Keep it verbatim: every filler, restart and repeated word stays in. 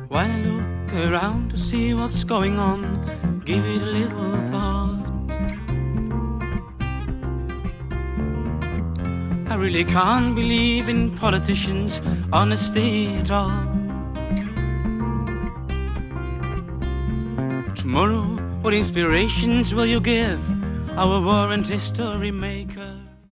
When I look around to see what's going on, give it a little thought. I really can't believe in politicians' honesty at all. Tomorrow, what inspirations will you give our war and history makers?